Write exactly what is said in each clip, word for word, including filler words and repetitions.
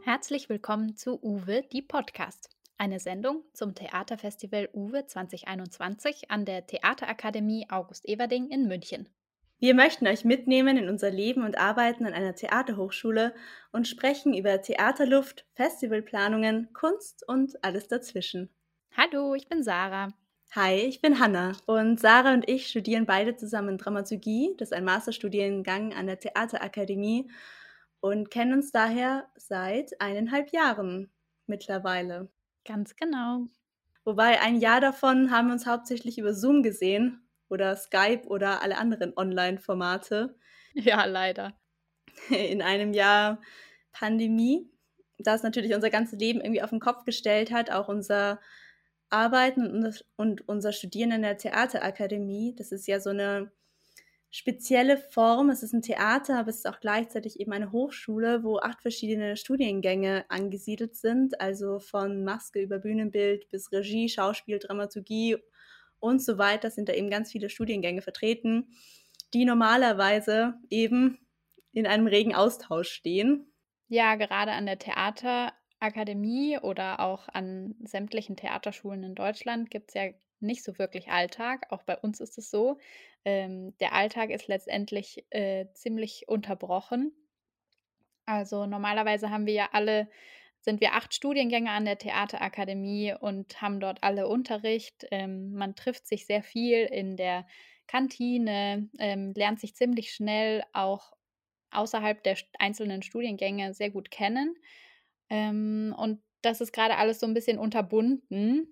Herzlich willkommen zu Uwe, die Podcast. Eine Sendung zum Theaterfestival Uwe zwanzig einundzwanzig an der Theaterakademie August Everding in München. Wir möchten euch mitnehmen in unser Leben und Arbeiten an einer Theaterhochschule und sprechen über Theaterluft, Festivalplanungen, Kunst und alles dazwischen. Hallo, ich bin Sarah. Hi, ich bin Hanna und Sarah und ich studieren beide zusammen Dramaturgie, das ist ein Masterstudiengang an der Theaterakademie und kennen uns daher seit eineinhalb Jahren mittlerweile. Ganz genau. Wobei ein Jahr davon haben wir uns hauptsächlich über Zoom gesehen oder Skype oder alle anderen Online-Formate. Ja, leider. In einem Jahr Pandemie, das natürlich unser ganzes Leben irgendwie auf den Kopf gestellt hat, auch unser Arbeiten und unser, und unser Studieren in der Theaterakademie. Das ist ja so eine spezielle Form. Es ist ein Theater, aber es ist auch gleichzeitig eben eine Hochschule, wo acht verschiedene Studiengänge angesiedelt sind, also von Maske über Bühnenbild bis Regie, Schauspiel, Dramaturgie und so weiter sind da eben ganz viele Studiengänge vertreten, die normalerweise eben in einem regen Austausch stehen. Ja, gerade an der Theaterakademie oder auch an sämtlichen Theaterschulen in Deutschland gibt es ja nicht so wirklich Alltag. Auch bei uns ist es so. Ähm, der Alltag ist letztendlich äh, ziemlich unterbrochen. Also normalerweise haben wir ja alle sind wir acht Studiengänge an der Theaterakademie und haben dort alle Unterricht. Ähm, man trifft sich sehr viel in der Kantine, ähm, lernt sich ziemlich schnell auch außerhalb der st einzelnen Studiengänge sehr gut kennen. Ähm, und das ist gerade alles so ein bisschen unterbunden,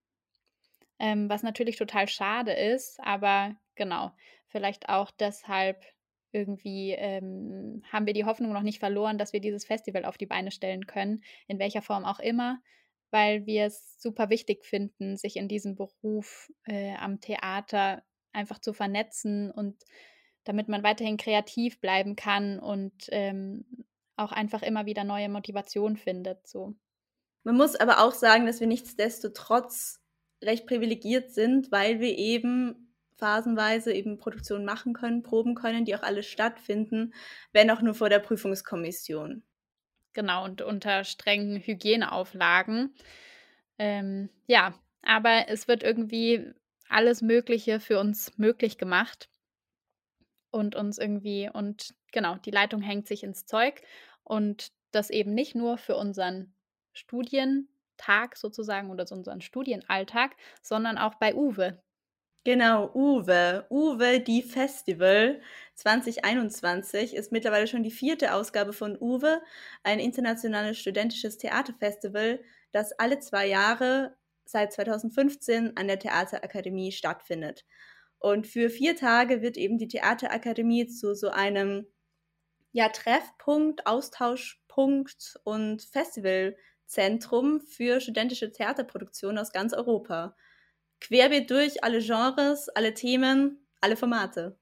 ähm, was natürlich total schade ist, aber genau, vielleicht auch deshalb irgendwie, ähm, haben wir die Hoffnung noch nicht verloren, dass wir dieses Festival auf die Beine stellen können, in welcher Form auch immer, weil wir es super wichtig finden, sich in diesem Beruf, äh, am Theater einfach zu vernetzen und damit man weiterhin kreativ bleiben kann und, ähm, auch einfach immer wieder neue Motivation findet, so. Man muss aber auch sagen, dass wir nichtsdestotrotz recht privilegiert sind, weil wir eben phasenweise eben Produktionen machen können, proben können, die auch alle stattfinden, wenn auch nur vor der Prüfungskommission. Genau, und unter strengen Hygieneauflagen. Ähm, ja, aber es wird irgendwie alles Mögliche für uns möglich gemacht und uns irgendwie und genau, die Leitung hängt sich ins Zeug und das eben nicht nur für unseren Studientag sozusagen oder so unseren Studienalltag, sondern auch bei Uwe. Genau, Uwe. Uwe, die Festival zwanzig einundzwanzig ist mittlerweile schon die vierte Ausgabe von Uwe, ein internationales studentisches Theaterfestival, das alle zwei Jahre seit zweitausendfünfzehn an der Theaterakademie stattfindet. Und für vier Tage wird eben die Theaterakademie zu so einem ja, Treffpunkt, Austauschpunkt und Festivalzentrum für studentische Theaterproduktionen aus ganz Europa. Querbeet durch alle Genres, alle Themen, alle Formate.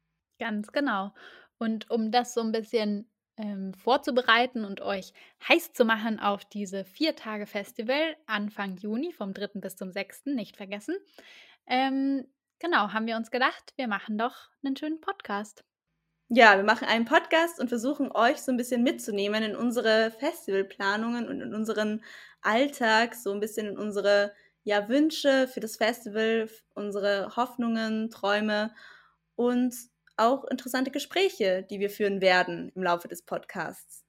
Ganz genau. Und um das so ein bisschen, ähm, vorzubereiten und euch heiß zu machen auf diese vier Tage Festival Anfang Juni vom dritten bis zum sechsten, nicht vergessen, ähm, genau, haben wir uns gedacht, wir machen doch einen schönen Podcast. Ja, wir machen einen Podcast und versuchen euch so ein bisschen mitzunehmen in unsere Festivalplanungen und in unseren Alltag, so ein bisschen in unsere, ja, Wünsche für das Festival, f unsere Hoffnungen, Träume und auch interessante Gespräche, die wir führen werden im Laufe des Podcasts.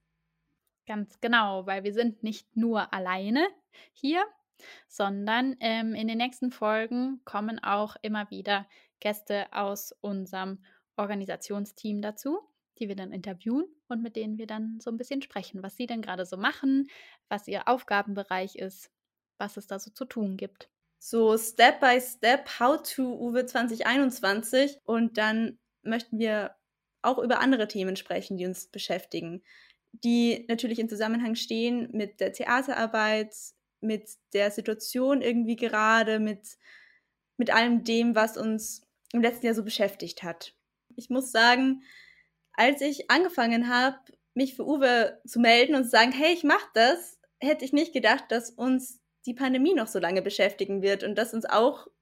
Ganz genau, weil wir sind nicht nur alleine hier, sondern, ähm, in den nächsten Folgen kommen auch immer wieder Gäste aus unserem Organisationsteam dazu, die wir dann interviewen und mit denen wir dann so ein bisschen sprechen, was sie denn gerade so machen, was ihr Aufgabenbereich ist, was es da so zu tun gibt. So Step by Step, How to Uwe zwanzig einundzwanzig und dann möchten wir auch über andere Themen sprechen, die uns beschäftigen, die natürlich in Zusammenhang stehen mit der Theaterarbeit, mit der Situation irgendwie gerade, mit mit allem dem, was uns im letzten Jahr so beschäftigt hat. Ich muss sagen, als ich angefangen habe, mich für Uwe zu melden und zu sagen: „Hey, ich mache das“, hätte ich nicht gedacht, dass uns die Pandemie noch so lange beschäftigen wird und dass uns auch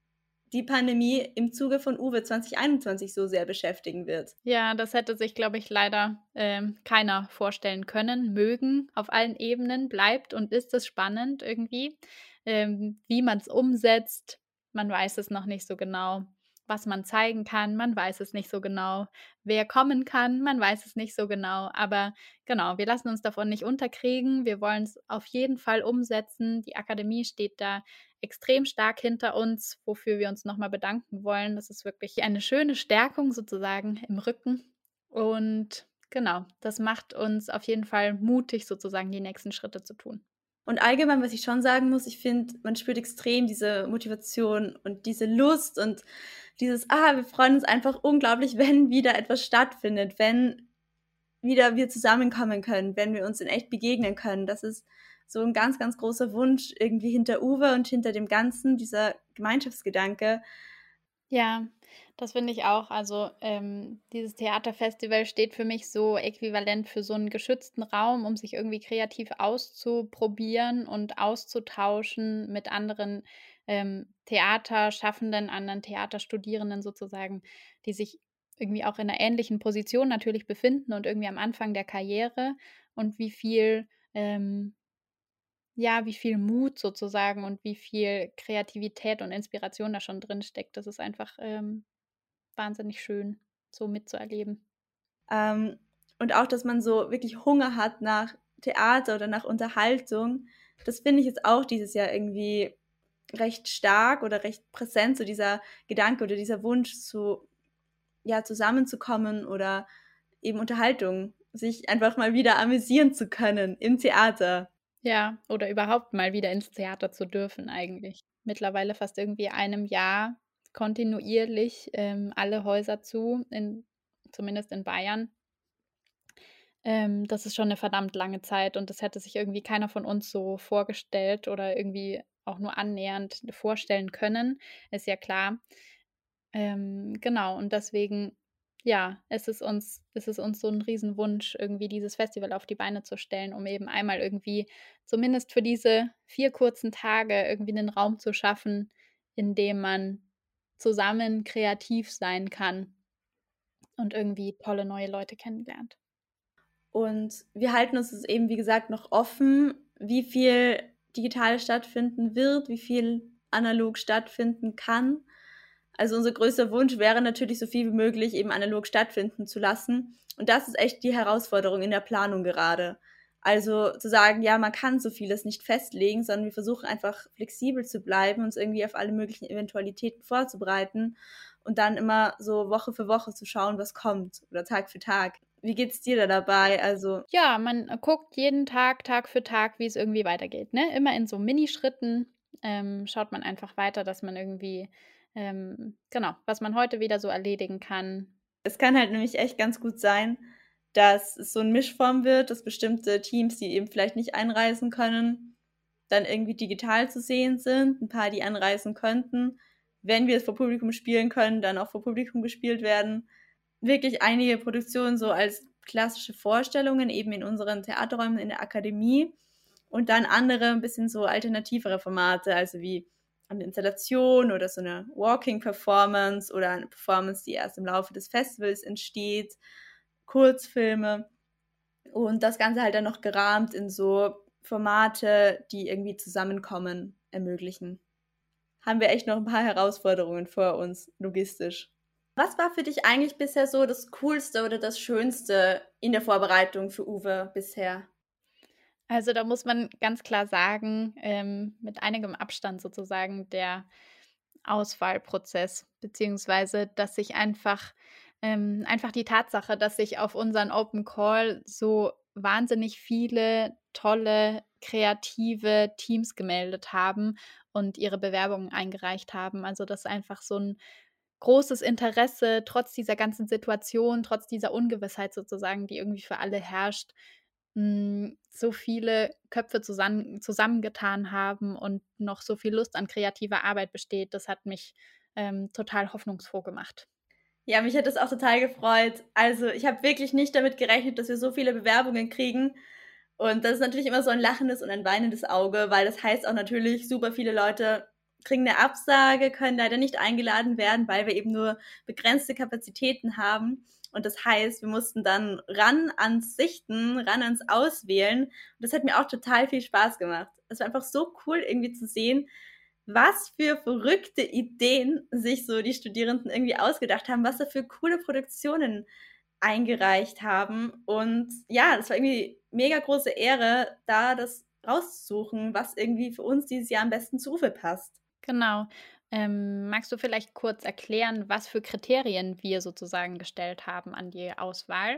die Pandemie im Zuge von Uwe zwanzig einundzwanzig so sehr beschäftigen wird. Ja, das hätte sich, glaube ich, leider, ähm, keiner vorstellen können, mögen auf allen Ebenen, bleibt und ist es spannend irgendwie. Ähm, wie man's umsetzt, man weiß es noch nicht so genau. Was man zeigen kann, man weiß es nicht so genau. Wer kommen kann, man weiß es nicht so genau. Aber genau, wir lassen uns davon nicht unterkriegen. Wir wollen's auf jeden Fall umsetzen. Die Akademie steht da extrem stark hinter uns, wofür wir uns noch mal bedanken wollen. Das ist wirklich eine schöne Stärkung sozusagen im Rücken. Und genau, das macht uns auf jeden Fall mutig, sozusagen die nächsten Schritte zu tun. Und allgemein, was ich schon sagen muss, ich finde, man spürt extrem diese Motivation und diese Lust und dieses: „Ah, wir freuen uns einfach unglaublich, wenn wieder etwas stattfindet, wenn wieder wir zusammenkommen können, wenn wir uns in echt begegnen können." Das ist so 'n ganz, ganz großer Wunsch irgendwie hinter Uwe und hinter dem Ganzen, dieser Gemeinschaftsgedanke. Ja, das finde ich auch. Also, ähm, dieses Theaterfestival steht für mich so äquivalent für so 'n geschützten Raum, um sich irgendwie kreativ auszuprobieren und auszutauschen mit anderen, ähm, Theaterschaffenden, anderen Theaterstudierenden sozusagen, die sich irgendwie auch in 'ner ähnlichen Position natürlich befinden und irgendwie am Anfang der Karriere. Und wie viel, ähm ja, wie viel Mut sozusagen und wie viel Kreativität und Inspiration da schon drinsteckt. Das ist einfach, ähm, wahnsinnig schön, so mitzuerleben. Ähm, und auch, dass man so wirklich Hunger hat nach Theater oder nach Unterhaltung, das finde ich jetzt auch dieses Jahr irgendwie recht stark oder recht präsent, so dieser Gedanke oder dieser Wunsch zu ja, zusammenzukommen oder eben Unterhaltung sich einfach mal wieder amüsieren zu können im Theater. Ja, oder überhaupt mal wieder ins Theater zu dürfen eigentlich. Mittlerweile fast irgendwie einem Jahr kontinuierlich, ähm, alle Häuser zu, in zumindest in Bayern. Ähm, das ist schon 'ne verdammt lange Zeit und das hätte sich irgendwie keiner von uns so vorgestellt oder irgendwie auch nur annähernd vorstellen können, ist ja klar. Ähm, genau, und deswegen, ja, ist es uns ist es uns so 'n Riesenwunsch, irgendwie dieses Festival auf die Beine zu stellen, um eben einmal irgendwie zumindest für diese vier kurzen Tage irgendwie 'nen Raum zu schaffen, in dem man zusammen kreativ sein kann und irgendwie tolle neue Leute kennenlernt. Und wir halten uns es eben, wie gesagt, noch offen, wie viel digital stattfinden wird, wie viel analog stattfinden kann. Also, unser größter Wunsch wäre natürlich, so viel wie möglich eben analog stattfinden zu lassen. Und das ist echt die Herausforderung in der Planung gerade. Also, zu sagen: „Ja, man kann so vieles nicht festlegen", sondern wir versuchen einfach flexibel zu bleiben, uns irgendwie auf alle möglichen Eventualitäten vorzubereiten und dann immer so Woche für Woche zu schauen, was kommt oder Tag für Tag. Wie geht's dir da dabei? Also Ja, man, äh, guckt jeden Tag, Tag für Tag, wie's irgendwie weitergeht, ne? Immer in so Minischritten, ähm, schaut man einfach weiter, dass man irgendwie, ähm genau, was man heute wieder so erledigen kann. Es kann halt nämlich echt ganz gut sein, dass es so 'n Mischform wird, dass bestimmte Teams, die eben vielleicht nicht einreisen können, dann irgendwie digital zu sehen sind. 'N paar, die anreisen könnten. Wenn wir vor Publikum spielen können, dann auch vor Publikum gespielt werden. Wirklich einige Produktionen so als klassische Vorstellungen eben in unseren Theaterräumen in der Akademie und dann andere 'n bisschen so alternativere Formate, also wie eine Installation oder so 'ne Walking Performance oder eine Performance, die erst im Laufe des Festivals entsteht, Kurzfilme und das Ganze halt dann noch gerahmt in so Formate, die irgendwie Zusammenkommen ermöglichen. Haben wir echt noch 'n paar Herausforderungen vor uns logistisch. Was war für dich eigentlich bisher so das Coolste oder das Schönste in der Vorbereitung für Uwe bisher? Also, da muss man ganz klar sagen, ähm, mit einigem Abstand sozusagen der Auswahlprozess, beziehungsweise dass sich einfach ähm, einfach die Tatsache, dass sich auf unseren Open Call so wahnsinnig viele tolle, kreative Teams gemeldet haben und ihre Bewerbungen eingereicht haben. Also, dass einfach so 'n großes Interesse trotz dieser ganzen Situation, trotz dieser Ungewissheit sozusagen, die irgendwie für alle herrscht, hm, so viele Köpfe zusan zusammengetan haben und noch so viel Lust an kreativer Arbeit besteht, das hat mich, ähm, total hoffnungsfroh gemacht. Ja, mich hat das auch total gefreut. Also, ich habe wirklich nicht damit gerechnet, dass wir so viele Bewerbungen kriegen. Und das ist natürlich immer so 'n lachendes und ein weinendes Auge, weil das heißt auch natürlich, super viele Leute kriegen eine Absage, können leider nicht eingeladen werden, weil wir eben nur begrenzte Kapazitäten haben. Und das heißt, wir mussten dann ran ans Sichten, ran ans Auswählen. Und das hat mir auch total viel Spaß gemacht. Es war einfach so cool, irgendwie zu sehen, was für verrückte Ideen sich so die Studierenden irgendwie ausgedacht haben, was da für coole Produktionen eingereicht haben. Und ja, das war irgendwie mega große Ehre, da das rauszusuchen, was irgendwie für uns dieses Jahr am besten zu Uwe passt. Genau. Ähm, magst du vielleicht kurz erklären, was für Kriterien wir sozusagen gestellt haben an die Auswahl?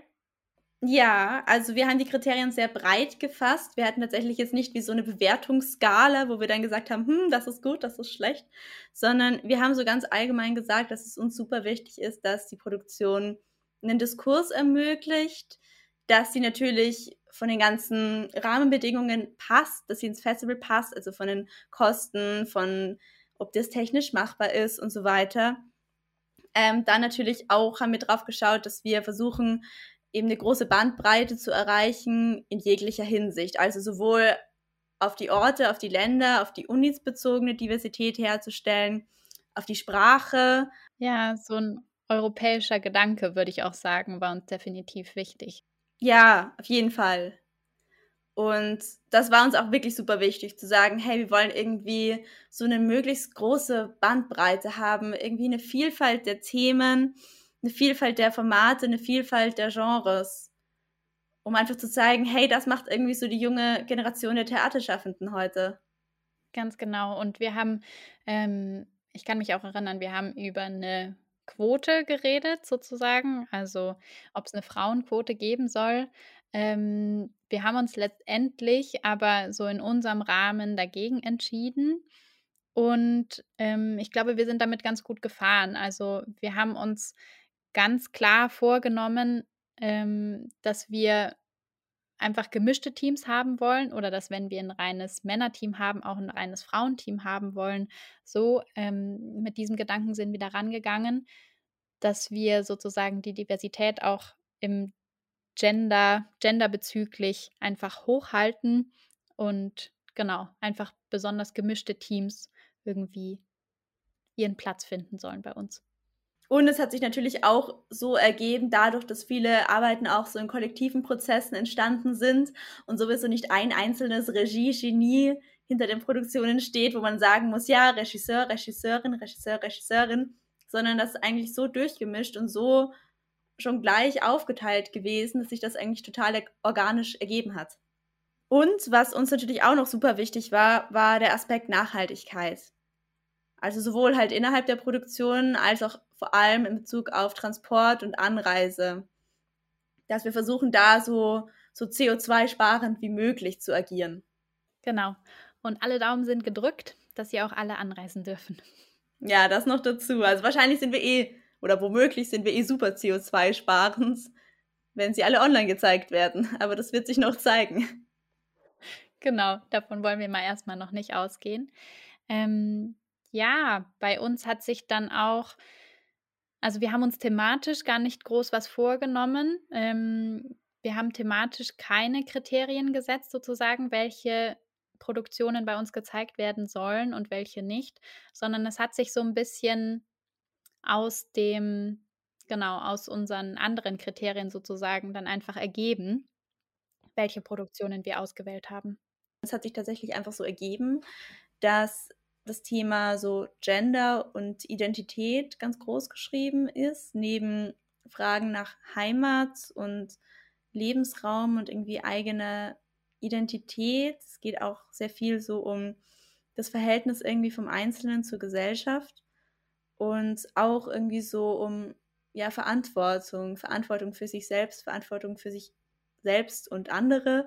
Ja, also wir haben die Kriterien sehr breit gefasst. Wir hatten tatsächlich jetzt nicht wie so eine Bewertungsskala, wo wir dann gesagt haben: „Hm, das ist gut, das ist schlecht“, sondern wir haben so ganz allgemein gesagt, dass es uns super wichtig ist, dass die Produktion einen Diskurs ermöglicht, dass sie natürlich von den ganzen Rahmenbedingungen passt, dass sie ins Festival passt, also von den Kosten, von ob das technisch machbar ist und so weiter. Ähm, dann natürlich auch haben wir drauf geschaut, dass wir versuchen, eben eine große Bandbreite zu erreichen in jeglicher Hinsicht. Also sowohl auf die Orte, auf die Länder, auf die Unis bezogene Diversität herzustellen, auf die Sprache. Ja, so ein europäischer Gedanke, würde ich auch sagen, war uns definitiv wichtig. Ja, auf jeden Fall. Und das war uns auch wirklich super wichtig zu sagen: „Hey, wir wollen irgendwie so eine möglichst große Bandbreite haben, irgendwie eine Vielfalt der Themen, eine Vielfalt der Formate, eine Vielfalt der Genres“, um einfach zu zeigen: „Hey, das macht irgendwie so die junge Generation der Theaterschaffenden heute.“ Ganz genau. Und wir haben ähm, ich kann mich auch erinnern, wir haben über eine Quote geredet sozusagen, also ob es eine Frauenquote geben soll. Ähm, wir haben uns letztendlich aber so in unserem Rahmen dagegen entschieden und, ähm, ich glaube, wir sind damit ganz gut gefahren. Also, wir haben uns ganz klar vorgenommen, ähm, dass wir einfach gemischte Teams haben wollen oder dass, wenn wir ein reines Männerteam haben, auch ein reines Frauenteam haben wollen. So, ähm, mit diesem Gedanken sind wir da rangegangen, dass wir sozusagen die Diversität auch im Gender genderbezüglich einfach hochhalten und genau, einfach besonders gemischte Teams irgendwie ihren Platz finden sollen bei uns. Und es hat sich natürlich auch so ergeben, dadurch, dass viele Arbeiten auch so in kollektiven Prozessen entstanden sind und sowieso nicht ein einzelnes Regie-Genie hinter den Produktionen steht, wo man sagen muss, ja, Regisseur, Regisseurin, Regisseur, Regisseurin, sondern das ist eigentlich so durchgemischt und so schon gleich aufgeteilt gewesen, dass sich das eigentlich total organisch ergeben hat. Und was uns natürlich auch noch super wichtig war, war der Aspekt Nachhaltigkeit. Also sowohl halt innerhalb der Produktion als auch vor allem in Bezug auf Transport und Anreise, dass wir versuchen, da so, so C O zwei sparend wie möglich zu agieren. Genau. Und alle Daumen sind gedrückt, dass sie auch alle anreisen dürfen. Ja, das noch dazu. Also wahrscheinlich sind wir eh, oder womöglich sind wir eh super C O zwei sparend, wenn sie alle online gezeigt werden. Aber das wird sich noch zeigen. Genau, davon wollen wir mal erst mal noch nicht ausgehen. Ähm, ja, bei uns hat sich dann auch also, wir haben uns thematisch gar nicht groß was vorgenommen. Ähm, wir haben thematisch keine Kriterien gesetzt sozusagen, welche Produktionen bei uns gezeigt werden sollen und welche nicht, sondern es hat sich so ein bisschen aus dem genau, aus unseren anderen Kriterien sozusagen dann einfach ergeben, welche Produktionen wir ausgewählt haben. Es hat sich tatsächlich einfach so ergeben, dass das Thema so Gender und Identität ganz groß geschrieben ist, neben Fragen nach Heimat und Lebensraum und irgendwie eigene Identität. Es geht auch sehr viel so um das Verhältnis irgendwie vom Einzelnen zur Gesellschaft und auch irgendwie so um ja Verantwortung, Verantwortung für sich selbst, Verantwortung für sich selbst und andere.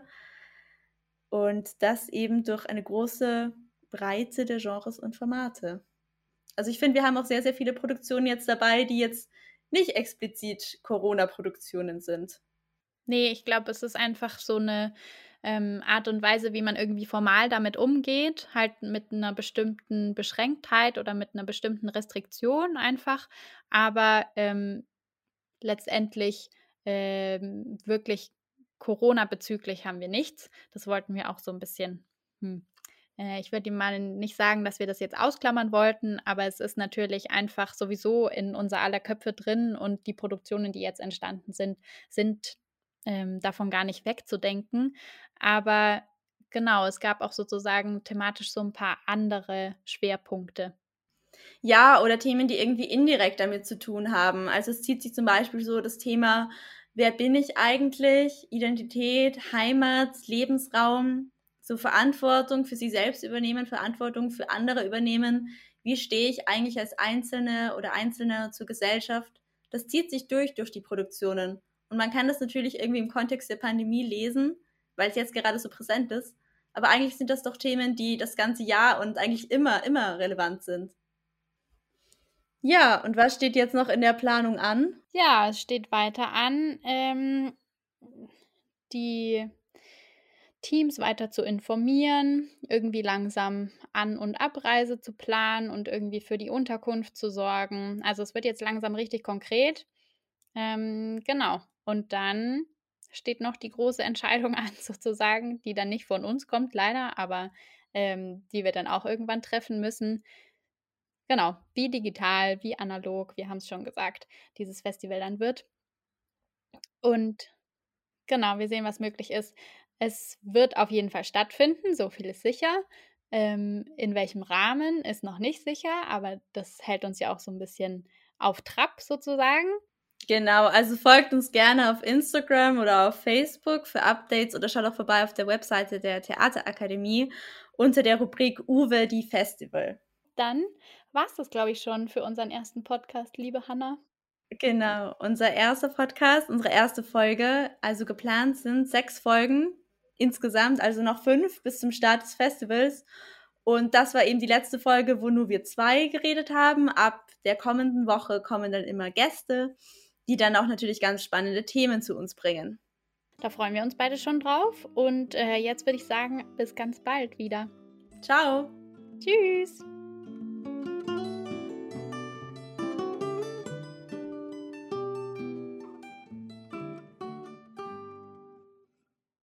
Und das eben durch eine große Breite der Genres und Formate. Also ich finde, wir haben auch sehr, sehr viele Produktionen jetzt dabei, die jetzt nicht explizit Corona-Produktionen sind. Ne, ich glaube, es ist einfach so 'ne, ähm, Art und Weise, wie man irgendwie formal damit umgeht, halt mit 'ner bestimmten Beschränktheit oder mit 'ner bestimmten Restriktion einfach. Aber, ähm, letztendlich, ähm, wirklich Corona-bezüglich haben wir nichts. Das wollten wir auch so 'n bisschen, hm, Äh, ich würde mal nicht sagen, dass wir das jetzt ausklammern wollten, aber es ist natürlich einfach sowieso in unser aller Köpfe drin und die Produktionen, die jetzt entstanden sind, sind, ähm, davon gar nicht wegzudenken. Aber genau, es gab auch sozusagen thematisch so ein paar andere Schwerpunkte. Ja, oder Themen, die irgendwie indirekt damit zu tun haben. Also es zieht sich zum Beispiel so das Thema, wer bin ich eigentlich? Identität, Heimat, Lebensraum, so Verantwortung für sich selbst übernehmen, Verantwortung für andere übernehmen. Wie stehe ich eigentlich als Einzelne oder Einzelner zur Gesellschaft? Das zieht sich durch durch die Produktionen. Und man kann das natürlich irgendwie im Kontext der Pandemie lesen, weil es jetzt gerade so präsent ist. Aber eigentlich sind das doch Themen, die das ganze Jahr und eigentlich immer, immer relevant sind. Ja, und was steht jetzt noch in der Planung an? Ja, es steht weiter an, ähm, die Teams weiter zu informieren, irgendwie langsam An und Abreise zu planen und irgendwie für die Unterkunft zu sorgen. Also, es wird jetzt langsam richtig konkret. Ähm, genau. Und dann steht noch die große Entscheidung an sozusagen, die dann nicht von uns kommt leider, aber, ähm, die wir dann auch irgendwann treffen müssen. Genau, wie digital, wie analog, wir haben's schon gesagt, dieses Festival dann wird. Und genau, wir sehen, was möglich ist. Es wird auf jeden Fall stattfinden, so viel ist sicher. Ähm, in welchem Rahmen ist noch nicht sicher, aber das hält uns ja auch so 'n bisschen auf Trab sozusagen. Genau, also folgt uns gerne auf Instagram oder auf Facebook für Updates oder schaut auch vorbei auf der Webseite der Theaterakademie unter der Rubrik Uwe die Festival. Dann war's das, glaube ich, schon für unseren ersten Podcast, liebe Hanna. Genau, unser erster Podcast, unsere erste Folge. Also geplant sind sechs Folgen insgesamt, also noch fünf bis zum Start des Festivals. Und das war eben die letzte Folge, wo nur wir zwei geredet haben. Ab der kommenden Woche kommen dann immer Gäste, die dann auch natürlich ganz spannende Themen zu uns bringen. Da freuen wir uns beide schon drauf und, äh, jetzt würde ich sagen, bis ganz bald wieder. Ciao! Tschüss.